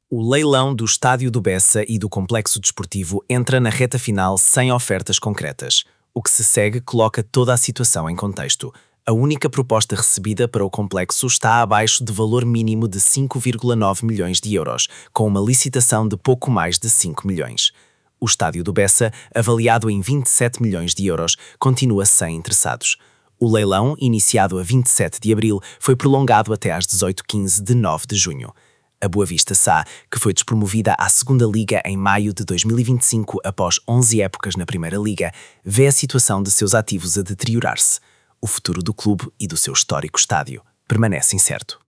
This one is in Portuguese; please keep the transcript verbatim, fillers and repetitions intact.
O leilão do Estádio do Bessa e do Complexo Desportivo entra na reta final sem ofertas concretas. O que se segue coloca toda a situação em contexto. A única proposta recebida para o complexo está abaixo de valor mínimo de cinco vírgula nove milhões de euros, com uma licitação de pouco mais de cinco milhões. O Estádio do Bessa, avaliado em vinte e sete milhões de euros, continua sem interessados. O leilão, iniciado a vinte e sete de abril, foi prolongado até às dezoito e quinze de nove de junho. A Boa Vista S A, que foi despromovida à Segunda Liga em maio de dois mil e vinte e cinco após onze épocas na Primeira Liga, vê a situação de seus ativos a deteriorar-se. O futuro do clube e do seu histórico estádio permanece incerto.